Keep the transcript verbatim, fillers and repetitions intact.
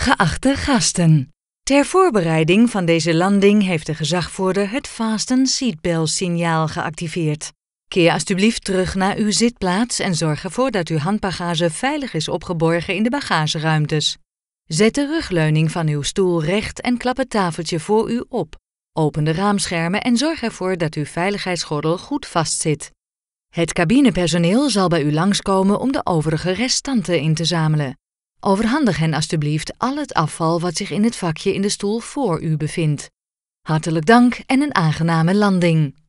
Geachte gasten, ter voorbereiding van deze landing heeft de gezagvoerder het Fasten Seatbelt signaal geactiveerd. Keer alstublieft terug naar uw zitplaats en zorg ervoor dat uw handbagage veilig is opgeborgen in de bagageruimtes. Zet de rugleuning van uw stoel recht en klap het tafeltje voor u op. Open de raamschermen en zorg ervoor dat uw veiligheidsgordel goed vastzit. Het cabinepersoneel zal bij u langskomen om de overige restanten in te zamelen. Overhandig hen alstublieft al het afval wat zich in het vakje in de stoel voor u bevindt. Hartelijk dank en een aangename landing.